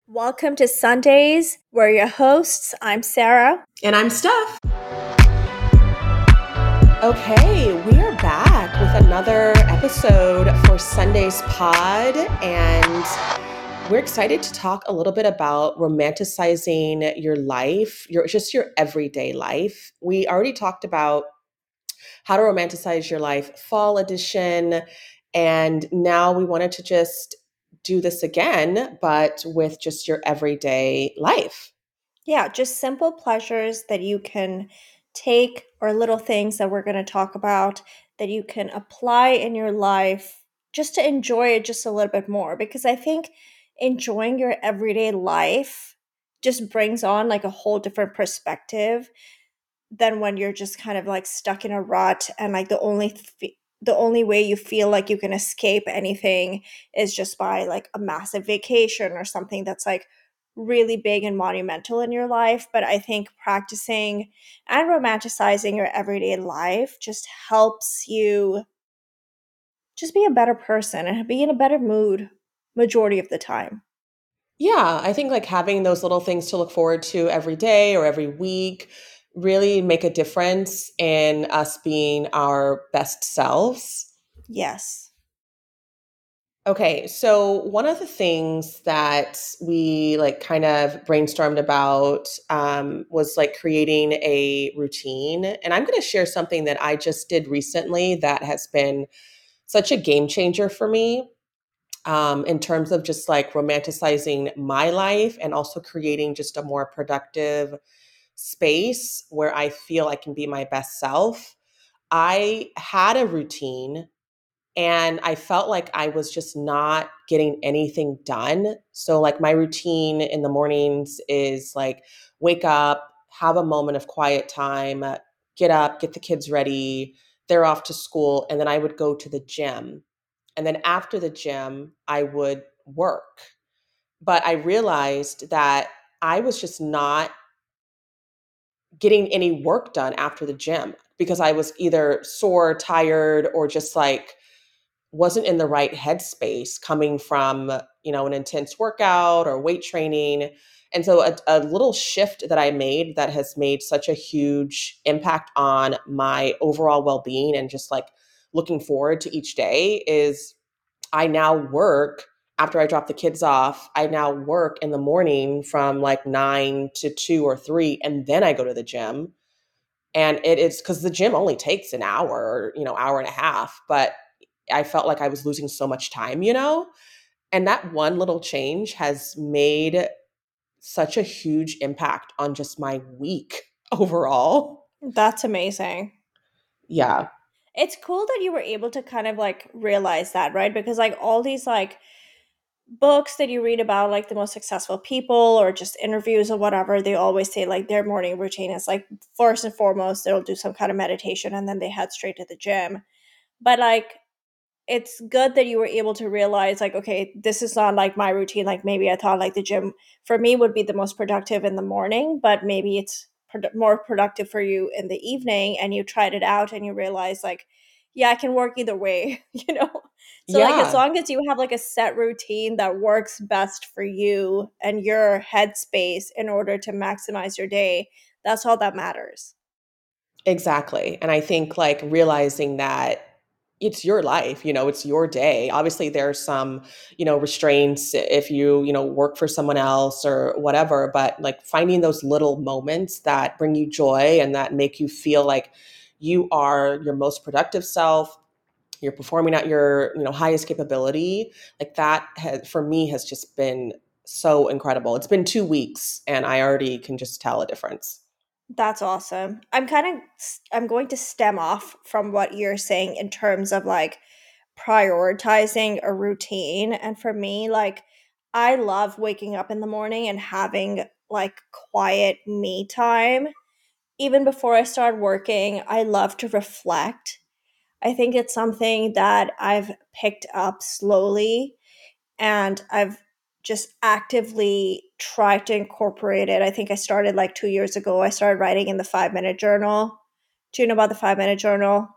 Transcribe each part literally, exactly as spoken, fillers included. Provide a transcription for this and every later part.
Welcome to Sundays. We're your hosts. I'm Sarah. And I'm Steph. Okay, we are back with another episode for Sunday's pod, and we're excited to talk a little bit about romanticizing your life, your just your everyday life. We already talked about how to romanticize your life fall edition, and now we wanted to just do this again, but with just your everyday life. Yeah, just simple pleasures that you can take, or little things that we're going to talk about that you can apply in your life just to enjoy it just a little bit more. Because I think enjoying your everyday life just brings on like a whole different perspective than when you're just kind of like stuck in a rut and like the only th- the only way you feel like you can escape anything is just by like a massive vacation or something that's like really big and monumental in your life. But I think practicing and romanticizing your everyday life just helps you just be a better person and be in a better mood majority of the time. Yeah, I think like having those little things to look forward to every day or every week really make a difference in us being our best selves. Yes. Okay, so one of the things that we like kind of brainstormed about um, was like creating a routine. And I'm going to share something that I just did recently that has been such a game changer for me um, in terms of just like romanticizing my life and also creating just a more productive space where I feel I can be my best self. I had a routine and I felt like I was just not getting anything done. So, like, my routine in the mornings is like wake up, have a moment of quiet time, uh, get up, get the kids ready, they're off to school, and then I would go to the gym. And then after the gym, I would work. But I realized that I was just not getting any work done after the gym because I was either sore, tired, or just like wasn't in the right headspace coming from, you know, an intense workout or weight training. And so a, a little shift that I made that has made such a huge impact on my overall well-being and just like looking forward to each day is I now work after I drop the kids off. I now work in the morning from like nine to two or three, and then I go to the gym. And it is because the gym only takes an hour, or, you know, hour and a half. But I felt like I was losing so much time, you know? And that one little change has made such a huge impact on just my week overall. That's amazing. Yeah. It's cool that you were able to kind of like realize that, right? Because like all these like books that you read about like the most successful people or just interviews or whatever, they always say like their morning routine is like first and foremost they'll do some kind of meditation and then they head straight to the gym. But like it's good that you were able to realize like, okay, this is not like my routine. Like maybe I thought like the gym for me would be the most productive in the morning, but maybe it's produ- more productive for you in the evening, and you tried it out and you realize like, yeah, I can work either way. you know so like as Yeah. long as you have like a set routine that works best for you and your headspace in order to maximize your day, that's all that matters. Exactly. And I think like realizing that it's your life, you know, it's your day. Obviously there's some, you know, restraints if you, you know, work for someone else or whatever, but like finding those little moments that bring you joy and that make you feel like you are your most productive self, you're performing at your, you know, highest capability, like that has, for me has just been so incredible. It's been two weeks and I already can just tell a difference. That's awesome. I'm kind of I'm going to stem off from what you're saying in terms of like prioritizing a routine. And for me, like I love waking up in the morning and having like quiet me time. Even before I start working, I love to reflect. I think it's something that I've picked up slowly, and I've just actively tried to incorporate it. I think I started like two years ago. I started writing in the five minute journal. Do you know about the five minute journal?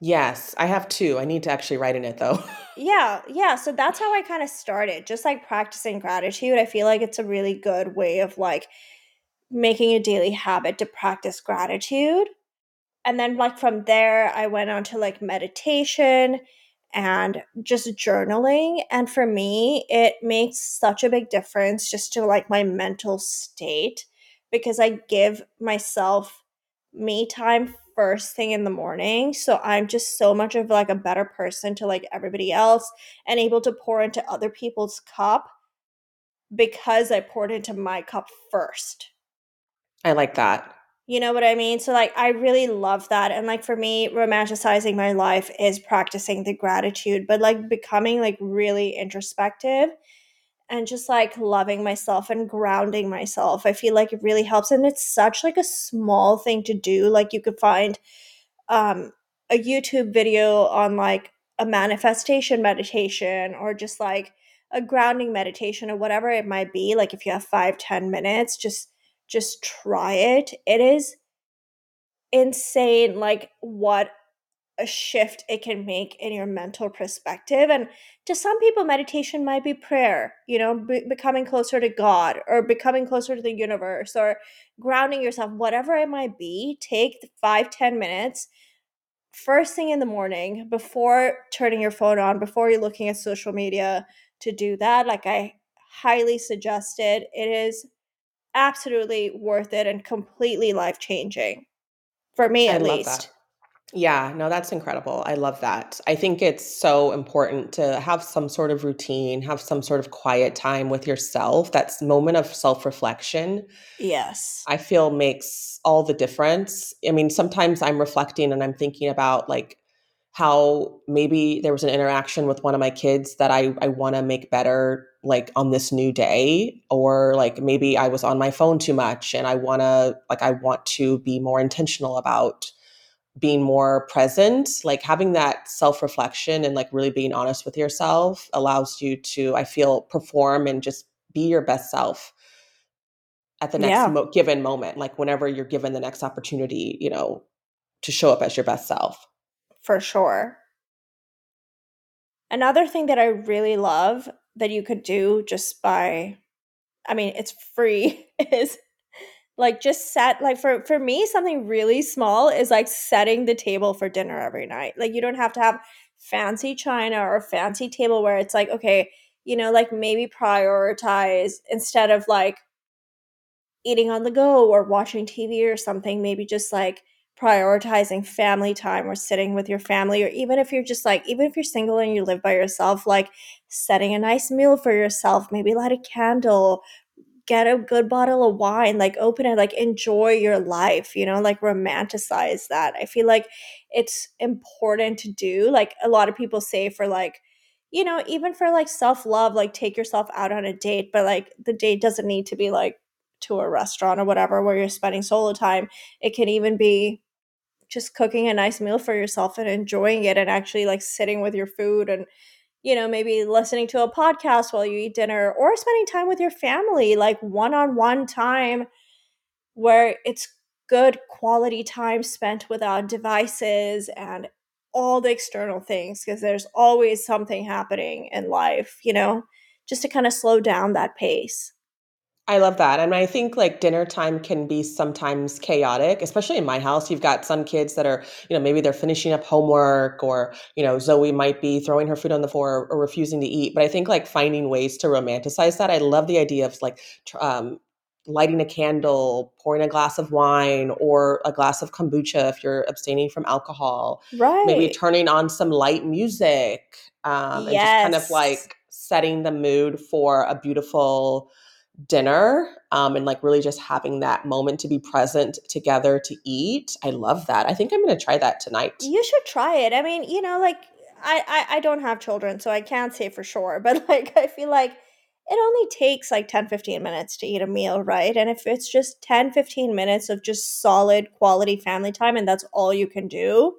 Yes, I have two. I need to actually write in it though. Yeah, yeah, so that's how I kinda started, just, like, practicing gratitude. I feel like it's a really good way of, like, making a daily habit to practice gratitude. And then, like, from there, I went on to, like, meditation and just journaling, and for me, it makes such a big difference just to, like, my mental state because I give myself me time first thing in the morning, so I'm just so much of, like, a better person to, like, everybody else and able to pour into other people's cup because I poured into my cup first. I like that. You know what I mean? So, like, I really love that, and, like, for me, romanticizing my life is practicing the gratitude, but, like, becoming, like, really introspective and just, like, loving myself and grounding myself. I feel like it really helps, and it's such, like, a small thing to do. Like, you could find, um, a YouTube video on, like, a manifestation meditation or just, like, a grounding meditation or whatever it might be. Like, if you have five, ten minutes, just just try it. It is insane, like, what a shift it can make in your mental perspective, and to some people, meditation might be prayer, you know, be becoming closer to God or becoming closer to the universe or grounding yourself, whatever it might be, take the five, ten minutes first thing in the morning before turning your phone on, before you're looking at social media to do that. Like, I highly suggest it. It is absolutely worth it and completely life-changing, for me I at love that. least. Yeah, no, that's incredible. I love that. I think it's so important to have some sort of routine, have some sort of quiet time with yourself. That's moment of self-reflection, Yes. I feel makes all the difference. I mean, sometimes I'm reflecting and I'm thinking about like how maybe there was an interaction with one of my kids that I, I want to make better like on this new day, or like maybe I was on my phone too much and I want to like I want to be more intentional about being more present. Like having that self-reflection and like really being honest with yourself allows you to, I feel, perform and just be your best self at the next Yeah, mo- given moment, like whenever you're given the next opportunity, you know, to show up as your best self. for sure. Another thing that I really love that you could do just by, I mean, it's free, is like just set like for for me something really small is like setting the table for dinner every night. Like, you don't have to have fancy china or fancy tableware. It's like, okay, you know, like maybe prioritize instead of like eating on the go or watching T V or something, maybe just like prioritizing family time or sitting with your family, or even if you're just like, even if you're single and you live by yourself, like setting a nice meal for yourself, maybe light a candle, get a good bottle of wine, like open it, like enjoy your life, you know, like romanticize that. I feel like it's important to do. Like, a lot of people say for like, you know, even for like self love, like take yourself out on a date, but like the date doesn't need to be like to a restaurant or whatever where you're spending solo time. It can even be just cooking a nice meal for yourself and enjoying it and actually like sitting with your food and, you know, maybe listening to a podcast while you eat dinner or spending time with your family, like one-on-one time where it's good quality time spent without devices and all the external things, because there's always something happening in life, you know, just to kind of slow down that pace. I love that. And I think like dinner time can be sometimes chaotic, especially in my house. You've got some kids that are, you know, maybe they're finishing up homework, or, you know, Zoe might be throwing her food on the floor or refusing to eat. But I think like finding ways to romanticize that. I love the idea of like, tr- um, lighting a candle, pouring a glass of wine or a glass of kombucha if you're abstaining from alcohol, maybe Right. turning on some light music, um, and just kind of Yes. like setting the mood for a beautiful dinner, um, and like really just having that moment to be present together to eat. I love that. I think I'm going to try that tonight. You should try it. I mean, you know, like I, I I don't have children, so I can't say for sure, but like I feel like it only takes like ten fifteen minutes to eat a meal, right? And if it's just ten fifteen minutes of just solid quality family time and that's all you can do,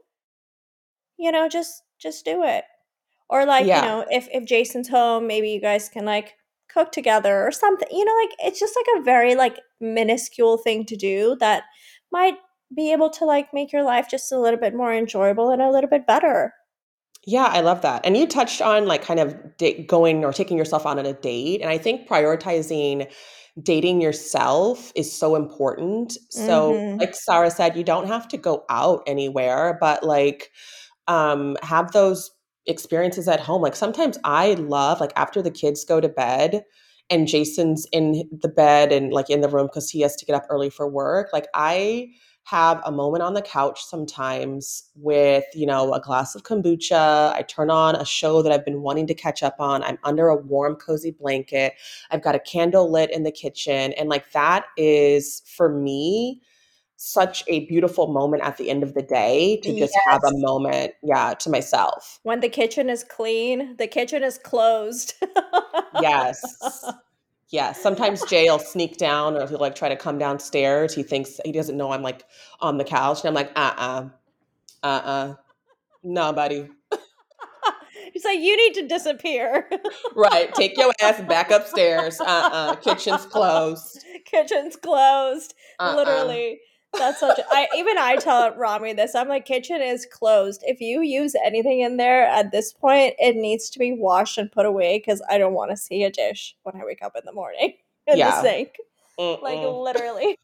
you know, just just do it. Or like, you Yeah. know, if if Jason's home, maybe you guys can like cook together or something. You know, like it's just like a very like minuscule thing to do that might be able to like make your life just a little bit more enjoyable and a little bit better. Yeah, I love that. And you touched on like kind of da- going or taking yourself out on a date. And I think prioritizing dating yourself is so important. So, Mhm. like Sarah said, you don't have to go out anywhere, but like um, have those experiences at home. Like sometimes I love like after the kids go to bed and Jason's in the bed and like in the room because he has to get up early for work. Like I have a moment on the couch sometimes with, you know, a glass of kombucha. I turn on a show that I've been wanting to catch up on. I'm under a warm, cozy blanket. I've got a candle lit in the kitchen. And like that is for me such a beautiful moment at the end of the day to just have a Yes. moment, yeah, to myself. When the kitchen is clean, the kitchen is closed. Yes. Yeah. Sometimes Jay will sneak down or he'll like try to come downstairs. He thinks he doesn't know I'm like on the couch. And I'm like, uh-uh, uh-uh. No, buddy. He's like, "You need to disappear." Right. Take your ass back upstairs. Uh-uh. Kitchen's closed. Kitchen's closed. Uh-uh. Literally. That's such a I even I tell Rami this. I'm like, kitchen is closed. If you use anything in there at this point, it needs to be washed and put away because I don't want to see a dish when I wake up in the morning in the Yeah. sink. Like Mm-mm. literally.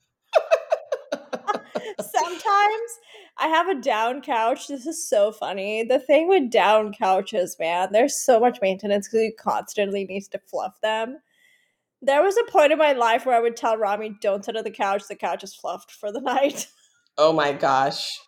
Sometimes I have a down couch. This is so funny. The thing with down couches, man, there's so much maintenance because you constantly need to fluff them. There was a point in my life where I would tell Rami, "Don't sit on the couch. The couch is fluffed for the night." Oh my gosh.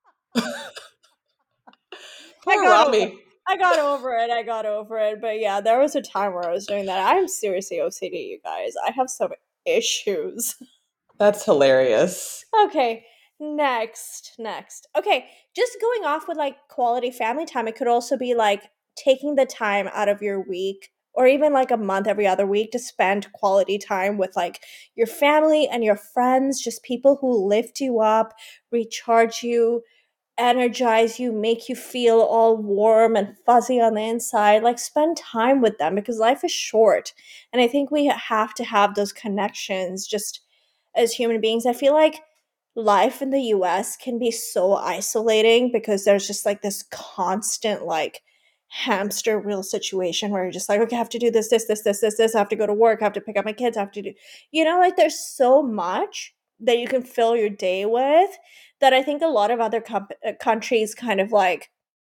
I Poor got over. Rami. I got over it. I got over it. But yeah, there was a time where I was doing that. I'm seriously O C D, you guys. I have some issues. That's hilarious. Okay, next, next. Okay, just going off with like quality family time, it could also be like taking the time out of your week or even like a month every other week to spend quality time with like your family and your friends, just people who lift you up, recharge you, energize you, make you feel all warm and fuzzy on the inside. Like spend time with them because life is short. And I think we have to have those connections just as human beings. I feel like life in the U S can be so isolating because there's just like this constant like hamster wheel situation where you're just like, okay, I have to do this, this, this, this, this, this, I have to go to work, I have to pick up my kids, I have to do, you know, like there's so much that you can fill your day with that I think a lot of other com- uh, countries kind of like,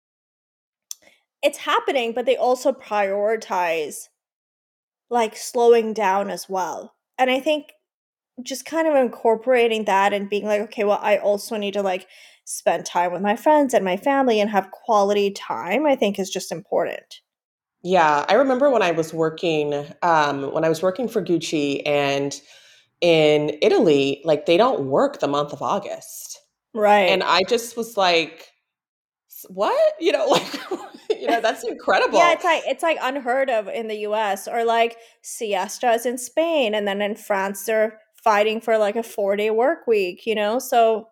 it's happening, but they also prioritize like slowing down as well. And I think just kind of incorporating that and being like, okay, well, I also need to like spend time with my friends and my family and have quality time, I think is just important. Yeah, I remember when I was working, um, when I was working for Gucci and in Italy, like they don't work the month of August. And Right. I just was like, "S- what? You know, like, you know, that's Yeah, incredible. it's like it's like unheard of in the U S or like siestas in Spain and then in France they're fighting for like a four-day work week, you know? So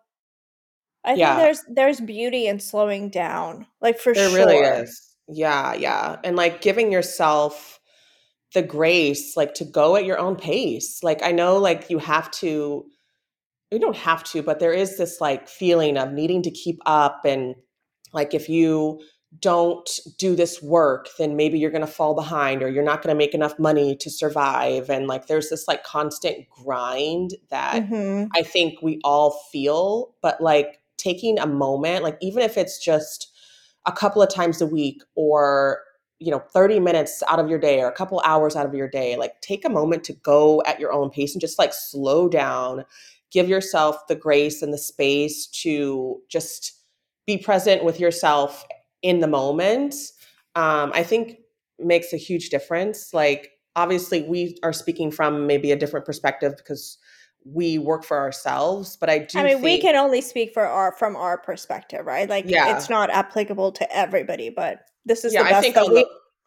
I think Yeah, there's there's beauty in slowing down, like for there really sure. is. Yeah, yeah. And like giving yourself the grace, like to go at your own pace. Like I know like you have to, you don't have to, but there is this like feeling of needing to keep up and like if you don't do this work then maybe you're going to fall behind or you're not going to make enough money to survive and like there's this like constant grind that Mhm. I think we all feel but like taking a moment like even if it's just a couple of times a week or you know thirty minutes out of your day or a couple hours out of your day like take a moment to go at your own pace and just like slow down, give yourself the grace and the space to just be present with yourself in the moment. um, I think makes a huge difference. Like obviously we are speaking from maybe a different perspective because we work for ourselves but I I do mean, we think can only speak for our from our perspective, right? Like it's yeah not applicable to everybody, but this is yeah the I best think that on the we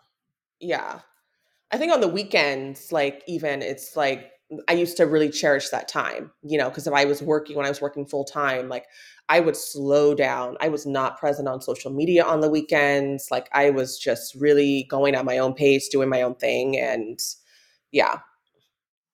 yeah I think on the weekends, like even it's like I used to really cherish that time, you know, because if I was working when I was working full time, like I would slow down. I was not present on social media on the weekends. Like I was just really going at my own pace, doing my own thing. And yeah,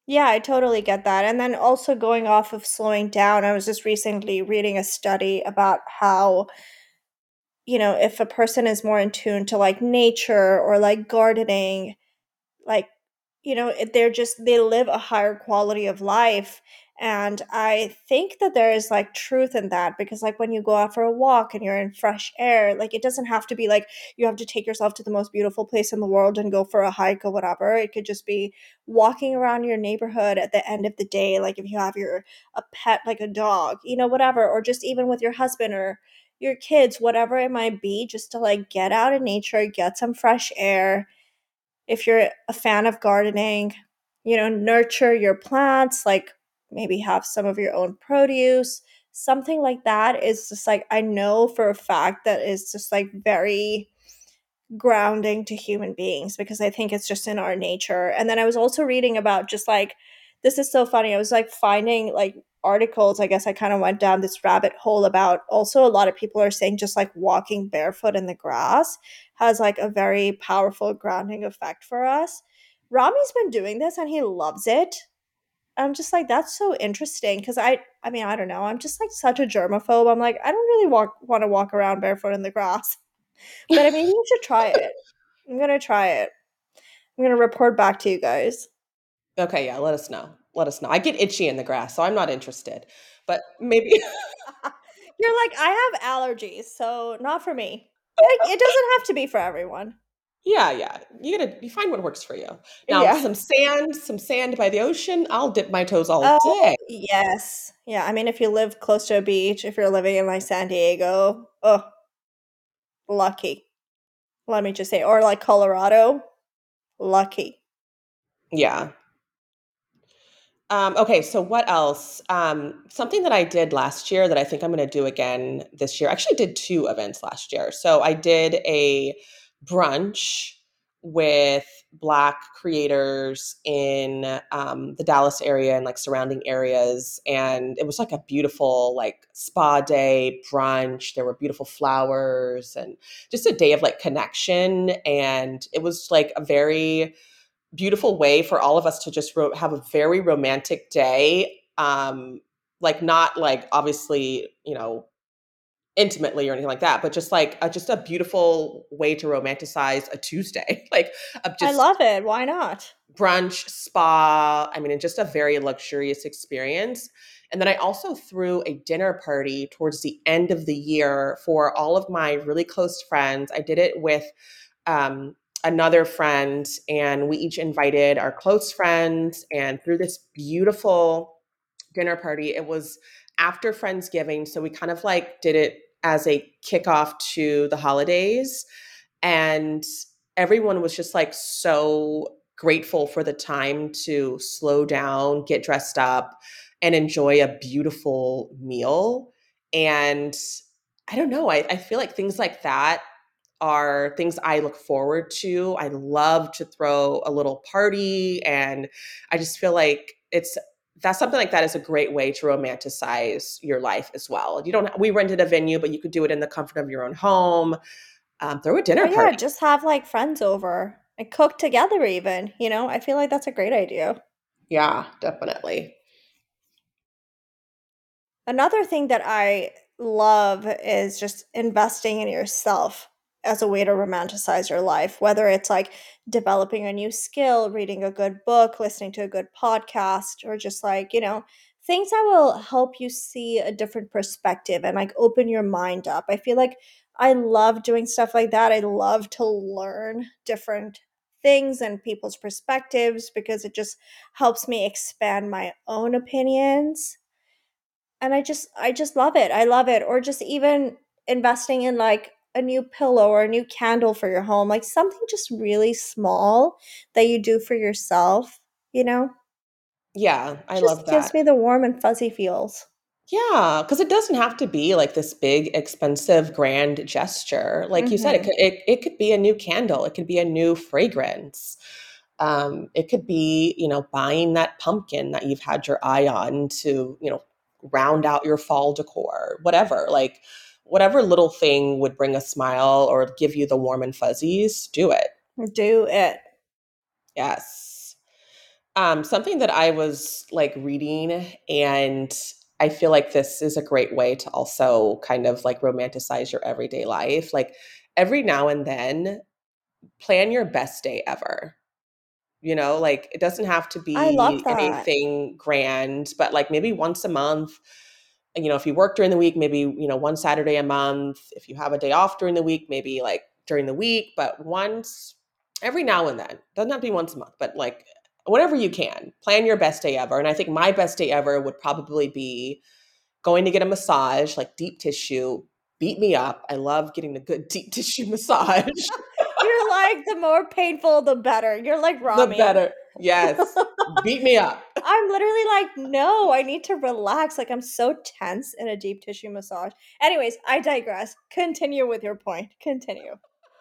Yeah, I totally get that. And then also going off of slowing down, I was just recently reading a study about how, you know, if a person is more in tune to like nature or like gardening, like, you know, if they're just they live a higher quality of life. And I think that there is like truth in that, because like when you go out for a walk and you're in fresh air, like it doesn't have to be like you have to take yourself to the most beautiful place in the world and go for a hike or whatever. It could just be walking around your neighborhood at the end of the day, like if you have your a pet like a dog, you know, whatever, or just even with your husband or your kids, whatever it might be, just to like get out in nature, get some fresh air. If you're a fan of gardening, you know, nurture your plants, like maybe have some of your own produce. Something like that is just like, I know for a fact that is just like very grounding to human beings, because I think it's just in our nature. And then I was also reading about just like, this is so funny. I was like finding like articles. I guess I kind of went down this rabbit hole about also a lot of people are saying just like walking barefoot in the grass has like a very powerful grounding effect for us. Rami's been doing this and he loves it. I'm just like, that's so interesting, because I I mean, I don't know. I'm just like such a germaphobe. I'm like, I don't really walk want to walk around barefoot in the grass. But I mean, you should try it. I'm gonna try it. I'm gonna report back to you guys. Okay, yeah, let us know. Let us know. I get itchy in the grass, so I'm not interested. But maybe You're like, I have allergies, so not for me. Like, it doesn't have to be for everyone. yeah, yeah. You gotta you find what works for you. Now, Yeah. some sand, some sand by the ocean, I'll dip my toes all Oh, day. yes. Yeah, I mean, if you live close to a beach, if you're living in like San Diego, oh, lucky. Let me just say, or like Colorado, lucky. Yeah. Um, okay, so what else? Um, something that I did last year that I think I'm going to do again this year. I actually did two events last year. So I did a brunch with Black creators in um, the Dallas area and like surrounding areas, and it was like a beautiful like spa day brunch. There were beautiful flowers and just a day of like connection, and it was like a very beautiful way for all of us to just ro- have a very romantic day. Um, like not like obviously, you know, intimately or anything like that, but just like a, just a beautiful way to romanticize a Tuesday, like of I just love it. Why not? brunch, spa. I mean, and just a very luxurious experience. And then I also threw a dinner party towards the end of the year for all of my really close friends. I did it with um, another friend, and we each invited our close friends. And through this beautiful dinner party, it was after Friendsgiving. So we kind of like did it as a kickoff to the holidays. And everyone was just like so grateful for the time to slow down, get dressed up, and enjoy a beautiful meal. And I don't know, I, I feel like things like that are things I look forward to. I love to throw a little party, and I just feel like it's that's something like that is a great way to romanticize your life as well. You don't we rented a venue, but you could do it in the comfort of your own home. Um, throw a Oh dinner yeah, party. just have like friends over and cook together even, you know? I feel like that's a great idea. Yeah, definitely. Another thing that I love is just investing in yourself as a way to romanticize your life, whether it's like developing a new skill, reading a good book, listening to a good podcast, or just like, you know, things that will help you see a different perspective and like open your mind up. I feel like I love doing stuff like that. I love to learn different things and people's perspectives, because it just helps me expand my own opinions. And I just I just love it. I love it. Or just even investing in like a new pillow or a new candle for your home, like something just really small that you do for yourself, you know? Yeah, I Just love gives that. me the warm and fuzzy feels. Yeah, because it doesn't have to be like this big, expensive, grand gesture. Like you said, it Mhm. could it, it could be a new candle, it could be a new fragrance. Um, it could be, you know, buying that pumpkin that you've had your eye on to, you know, round out your fall decor, whatever. Like whatever little thing would bring a smile or give you the warm and fuzzies, do it. Do it. Yes. Um, something that I was like reading, and I feel like this is a great way to also kind of like romanticize your everyday life. Like every now and then, plan your best day ever. You know, like it doesn't have to I love be that. anything grand, but like maybe once a month. You know, if you work during the week, maybe, you know, one Saturday a month. If you have a day off during the week, maybe like during the week, but once every now and then. Doesn't have to be once a month, but like whenever you can, plan your best day ever. And I think my best day ever would probably be going to get a massage, like deep tissue. Beat me up. I love getting a good deep tissue massage. You're like, the more painful, the better. You're like The Rami. better. Yes. Beat me up. I'm literally like, no, I need to relax. Like, I'm so tense in a deep tissue massage. Anyways, I digress. Continue with your point. Continue.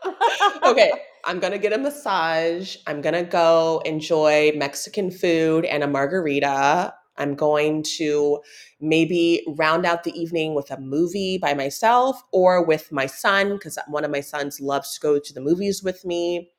Okay, I'm gonna get a massage. I'm gonna go enjoy Mexican food and a margarita. I'm going to maybe round out the evening with a movie by myself or with my son, because one of my sons loves to go to the movies with me.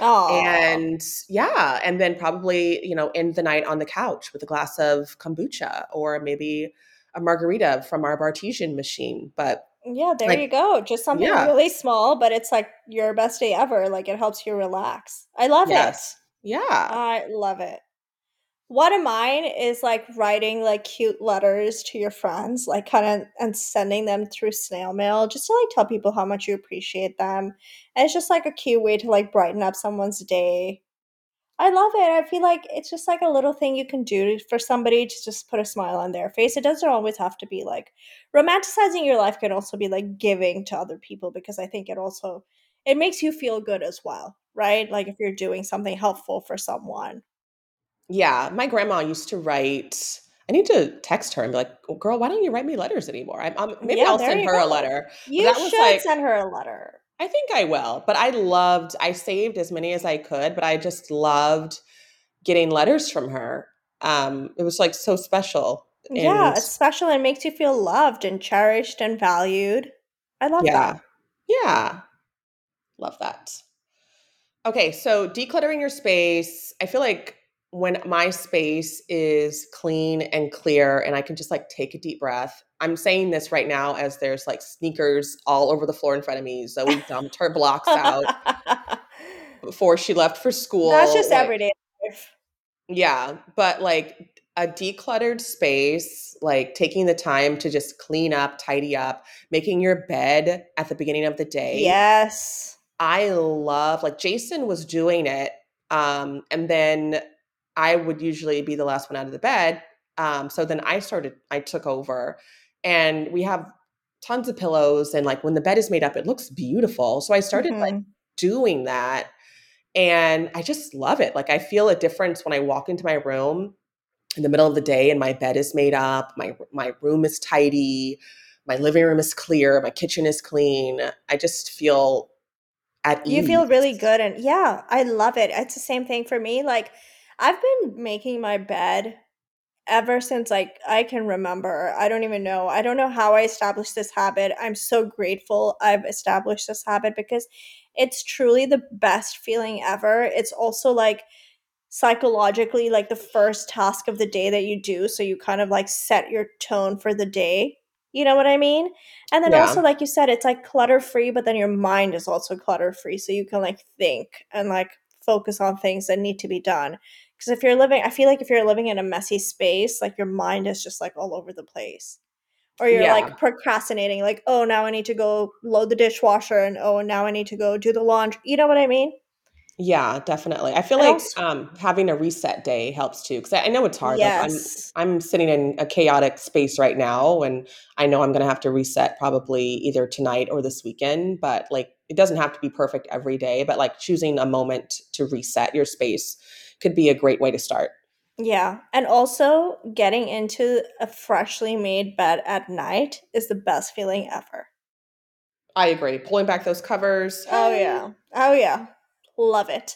Aw. And yeah, and then probably, you know, end the night on the couch with a glass of kombucha or maybe a margarita from our Bartesian machine. But Yeah, there you like, go. Just something yeah, really small, but it's like your best day ever. Like, it helps you relax. I love it. yes, yeah. I love it. One of mine is like writing like cute letters to your friends, like kind of and sending them through snail mail just to like tell people how much you appreciate them. And it's just like a cute way to like brighten up someone's day. I love it. I feel like it's just like a little thing you can do for somebody to just put a smile on their face. It doesn't always have to be like romanticizing your life can also be like giving to other people because I think it also it makes you feel good as well, right? Like if you're doing something helpful for someone. Yeah, my grandma used to write. I need to text her and be like, "Oh, girl, why don't you write me letters anymore?" I'm, I'm maybe Yeah, I'll there send you her a go. letter. But You that was should like, send her a letter. I think I will. But I loved. I saved as many as I could, but I just loved getting letters from her. Um, it was like so special, Yeah, and it's special and makes you feel loved and cherished and valued. I love yeah, that. yeah, love that. Okay, so decluttering your space. I feel like when my space is clean and clear and I can just like take a deep breath. I'm saying this right now as there's like sneakers all over the floor in front of me. Zoe dumped her blocks out before she left for That's school. just Like, everyday life. yeah, but like a decluttered space, like taking the time to just clean up, tidy up, making your bed at the beginning of the day. Yes. I love like Jason was doing it, um, and then I would usually be the last one out of the bed. Um, so then I started, I took over, and we have tons of pillows, and like when the bed is made up, it looks beautiful. So I started like Mhm. doing that, and I just love it. Like I feel a difference when I walk into my room in the middle of the day and my bed is made up, my my room is tidy, my living room is clear, my kitchen is clean. I just feel at You feel ease. really good and yeah, I love it. It's the same thing for me. Like I've been making my bed ever since like I can remember. I don't even know. I don't know how I established this habit. I'm so grateful I've established this habit because it's truly the best feeling ever. It's also like psychologically like the first task of the day that you do so you kind of like set your tone for the day, you know what I mean? And then also Yeah. like you said it's like clutter free but then your mind is also clutter free so you can like think and like focus on things that need to be done because if you're living I feel like if you're living in a messy space like your mind is just like all over the place or you're Yeah. like procrastinating like oh now I need to go load the dishwasher and oh now I need to go do the laundry, you know what I mean? Yeah, definitely. I feel And like also um, having a reset day helps too, because I, I know it's hard. Like I'm, yes. I'm sitting in a chaotic space right now, and I know I'm going to have to reset probably either tonight or this weekend. But like, it doesn't have to be perfect every day. But like choosing a moment to reset your space could be a great way to start. Yeah, and also getting into a freshly made bed at night is the best feeling ever. I agree. Pulling back those covers. Oh Hey. yeah. Oh yeah. Love it.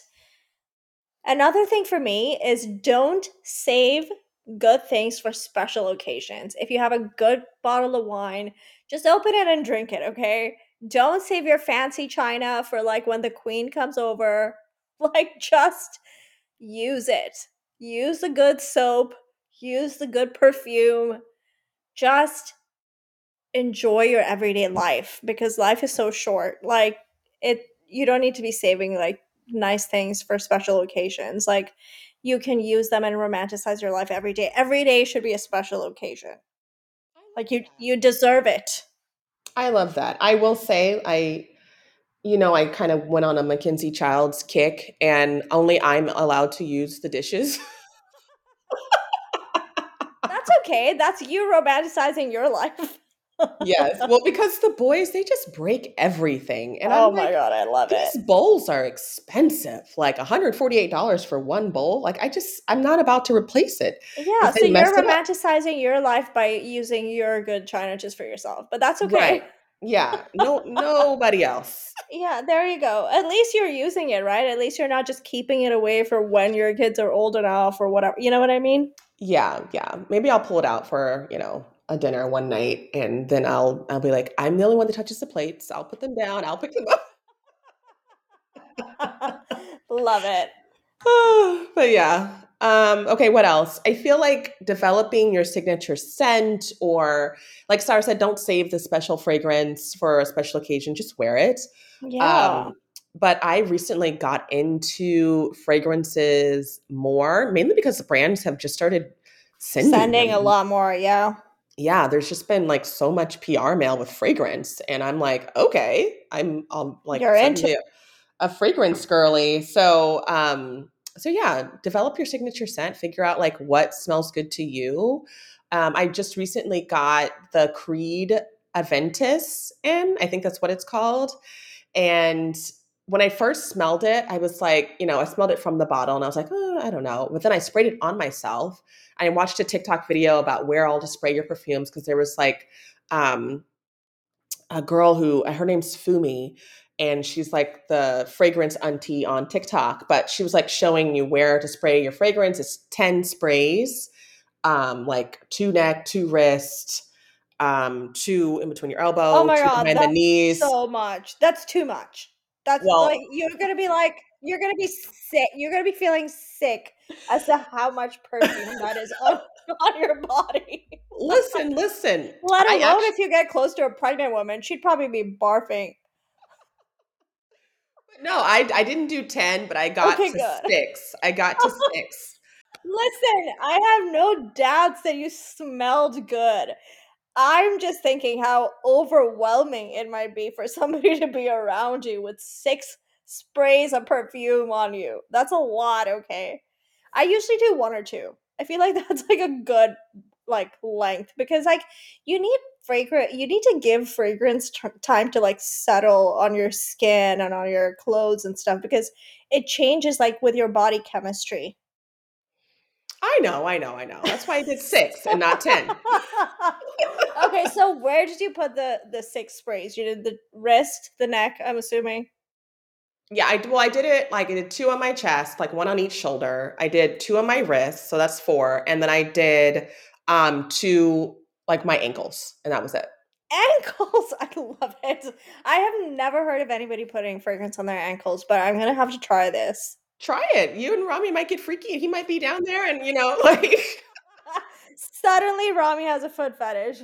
Another thing for me is don't save good things for special occasions. If you have a good bottle of wine, just open it and drink it, okay? Don't save your fancy china for like when the queen comes over. Like just use it. Use the good soap, use the good perfume. Just enjoy your everyday life because life is so short. Like it you don't need to be saving like nice things for special occasions. Like you can use them and romanticize your life every day. Every day should be a special occasion. I Like love you that. you deserve it. I love that. I will say I you know, I kind of went on a Mackenzie Childs kick and only I'm allowed to use the dishes. That's okay. That's you romanticizing your life. Yes. Well, because the boys, they just break everything. And I'm Oh my like, god, I love it. these bowls are expensive, like one hundred forty-eight dollars for one bowl. Like, I just, I'm not about to replace it Yeah, if so they mess you're it up. romanticizing your life by using your good china just for yourself, but that's Right. okay. Yeah. No, nobody else. Yeah, there you go. At least you're using it, right? At least you're not just keeping it away for when your kids are old enough or whatever. You know what I mean? Yeah. Yeah. Maybe I'll pull it out for, you know, a dinner one night and then I'll, I'll be like, I'm the only one that touches the plates. I'll put them down. I'll pick them up. Love it. But yeah. Um, okay, what else? I feel like developing your signature scent, or like Sarah said, don't save the special fragrance for a special occasion, just wear it. Yeah. Um, but I recently got into fragrances more, mainly because the brands have just started sending Sending a them. lot more, yeah. Yeah, there's just been like so much P R mail with fragrance, and I'm like, okay, I'm, I'm like You're into suddenly a fragrance girly. So, um, so yeah, develop your signature scent. Figure out like what smells good to you. Um, I just recently got the Creed Aventus in. I think that's what it's called. And when I first smelled it, I was like, you know, I smelled it from the bottle, and I was like, oh, I don't know. But then I sprayed it on myself. I watched a TikTok video about where all to spray your perfumes because there was like, um, a girl who her name's Fumi, and she's like the fragrance auntie on TikTok, but she was like showing you where to spray your fragrance. It's ten sprays, um, like two neck, two wrist, um, two in between your Oh elbow, my two god, behind the that's knees. so much. That's too much. That's like Well, you're gonna be like you're gonna be sick. You're gonna be feeling sick as to how much perfume that is on, on your body. listen, listen. Let I alone actually if you get close to a pregnant woman, she'd probably be barfing. no, I I didn't do ten, but I got Okay, to good. six. I got to six. Listen, I have no doubts that you smelled good. I'm just thinking how overwhelming it might be for somebody to be around you with six sprays of perfume on you. That's a lot, okay? I usually do one or two. I feel like that's like a good like length because like you need fragrant you need to give fragrance t- time to like settle on your skin and on your clothes and stuff because it changes like with your body chemistry. I know, I know, I know. That's why I did six and not ten. Okay, so where did you put the the six sprays? You did the wrist, the neck, I'm assuming. Yeah, I well, I did it like I did two on my chest, like one on each shoulder. I did two on my wrists, so that's four, and then I did um two like my ankles, and that was it. Ankles, I love it. I have never heard of anybody putting fragrance on their ankles, but I'm gonna have to try this. Try it. You and Rami might get freaky, and he might be down there, and you know, like Suddenly, Rami has a foot fetish.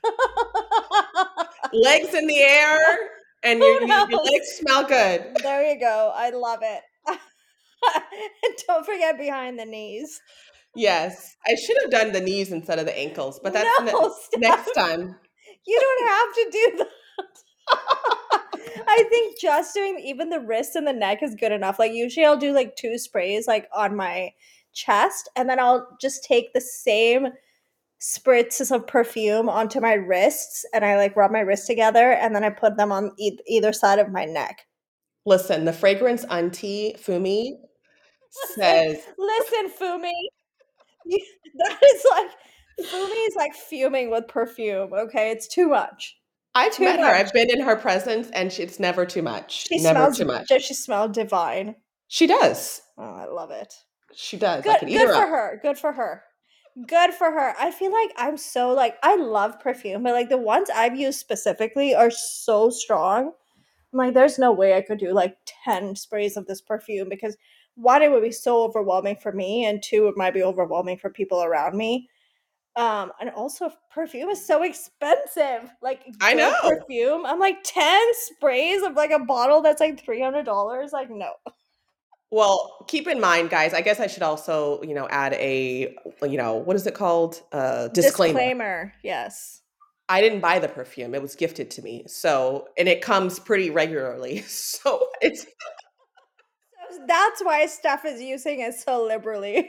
legs in the air, and your Who you, your knows? legs smell good. There you go. I love it. And don't forget behind the knees. Yes, I should have done the knees instead of the ankles, but that's ne- No, next Steph. time. You don't have to do that. I think just doing even the wrist and the neck is good enough. Like usually I'll do like two sprays like on my chest and then I'll just take the same spritzes of perfume onto my wrists and I like rub my wrists together and then I put them on e- either side of my neck. Listen, the fragrance auntie Fumi Listen, says listen, Fumi. You, that is like Fumi is like fuming with perfume. Okay, it's too much. I've Too met her. much. I've been in her presence, and she, it's never too much. She Never smells. too much. Does she smell divine? She does. Oh, I love it. She does. I Good. could eat Good her for up. her. Good for her. Good for her. I feel like I'm so like I love perfume, but like the ones I've used specifically are so strong. I'm like, there's no way I could do like ten sprays of this perfume because one, it would be so overwhelming for me, and two, it might be overwhelming for people around me. Um, and also perfume is so expensive. Like I good know. perfume. I'm like ten sprays of like a bottle that's like three hundred dollars. Like, no. Well, keep in mind, guys, I guess I should also, you know, add a, you know, what is it called? Uh, disclaimer. Disclaimer. Yes. I didn't buy the perfume. It was gifted to me. So, and it comes pretty regularly. So it's That's why Steph is using it so liberally.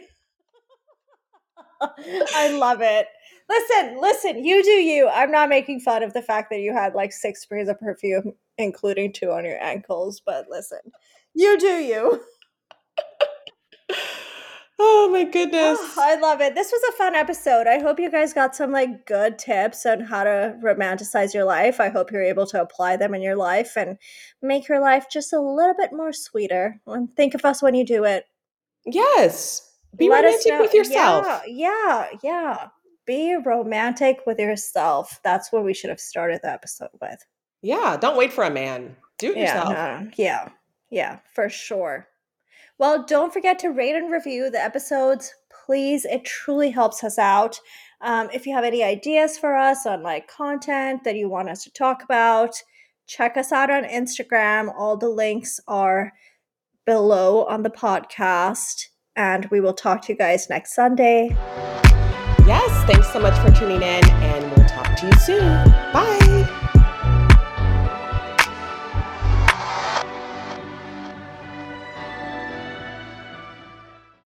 I love it. Listen, listen, you do you. I'm not making fun of the fact that you had like six sprays of perfume, including two on your ankles, but listen, you do you. oh my Oh, goodness. I love it. This was a fun episode. I hope you guys got some like good tips on how to romanticize your life. I hope you're able to apply them in your life and make your life just a little bit more sweeter. And think of us when you do it. Yes. Be Let us romantic know. with Yeah, yourself. yeah, yeah. Be romantic with yourself. That's what we should have started the episode with. Yeah. Don't wait for a man. Do it Yeah, yourself. no, yeah, yeah, for sure. Well, don't forget to rate and review the episodes, please. It truly helps us out. Um, if you have any ideas for us on like content that you want us to talk about, check us out on Instagram. All the links are below on the podcast. And we will talk to you guys next Sunday. Yes. Thanks so much for tuning in, and we'll talk to you soon. Bye.